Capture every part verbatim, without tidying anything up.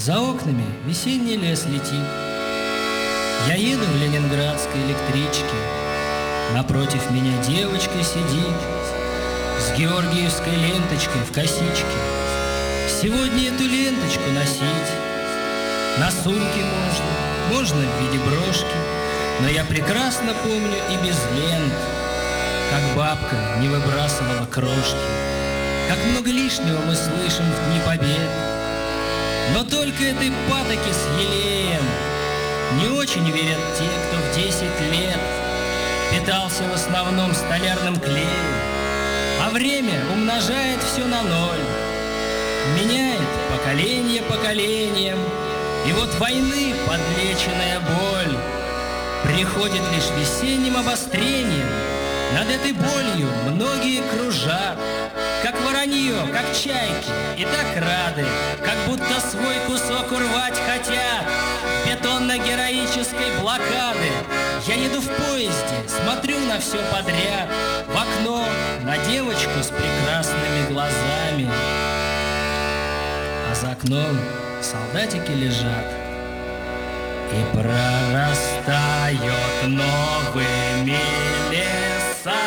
За окнами весенний лес летит. Я еду в ленинградской электричке. Напротив меня девочка сидит с георгиевской ленточкой в косичке. Сегодня эту ленточку носить на сумке можно, можно в виде брошки. Но я прекрасно помню и без лент, как бабка не выбрасывала крошки, как много лишнего мы слышим в дни побед. Но только этой патоки с елеем не очень верят те, кто в десять лет питался в основном столярным клеем, а время умножает все на ноль, меняет поколение поколением, и вот войны подлеченная боль приходит лишь весенним обострением. Над этой болью многие кружат, как воронье, как чайки, и так рады, как будто свой кусок урвать хотят бетонно-героической блокады. Я еду в поезде, смотрю на все подряд, в окно на девочку с прекрасными глазами, а за окном солдатики лежат и прорастают новыми лесами.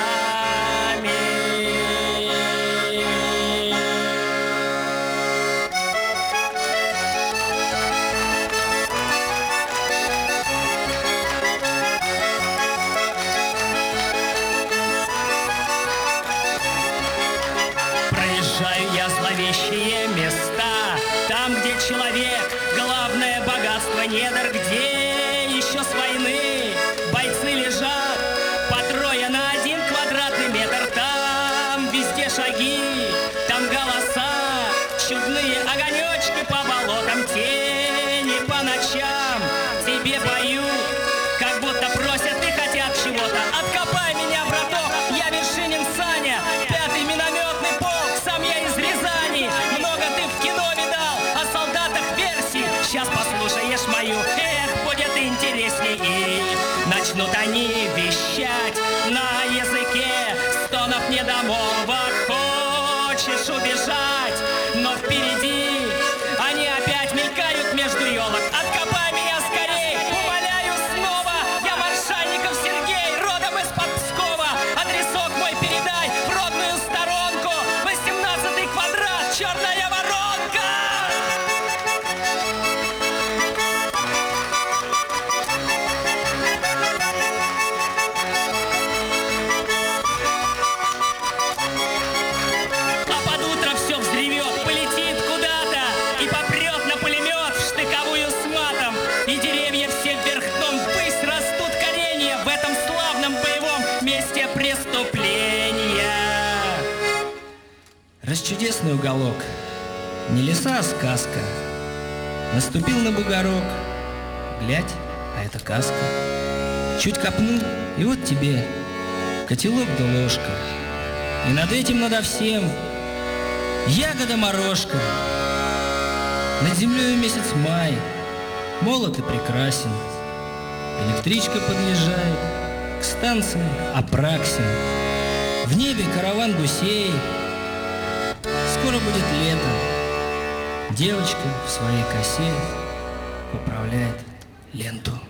Проезжаю я зловещие места, там, где человек — главное богатство недр, где еще с войны бойцы лежат по трое на один квадратный метр. Там везде шаги, там голоса, чудные огонечки по болотам, тени по ночам тебе поют, как будто просят и хотят чего-то. Откопай меня, браток, я Вершинин Саня, пятый минометный полк, сам я из Рязани. Много ты в кино видал о солдатах версий, сейчас послушаешь мою, эх, будет интересней. И начнут они вещать на языке стонов недомолвок. Хочешь убежать, но впереди они опять мелькают между елок. Откопай меня скорей, умоляю снова, я Маршальников Сергей, родом из-под Пскова. Адресок мой передай в родную сторонку, восемнадцатый квадрат, черная воронка. А под утро все взревет, полетит куда-то и попрет на пулемет в штыковую с матом. И деревья все вверх дном ввысь растут коренья в этом славном боевом месте преступления. Расчудесный уголок, не леса, а сказка. Наступил на бугорок, глядь, а это каска. Чуть копнул, и вот тебе котелок да ложка. И над этим, надо всем ягода-морожка. Над землей месяц май, молод и прекрасен. Электричка подъезжает к станции Апраксин. В небе караван гусей. Скоро будет лето. Девочка в своей косе поправляет ленту.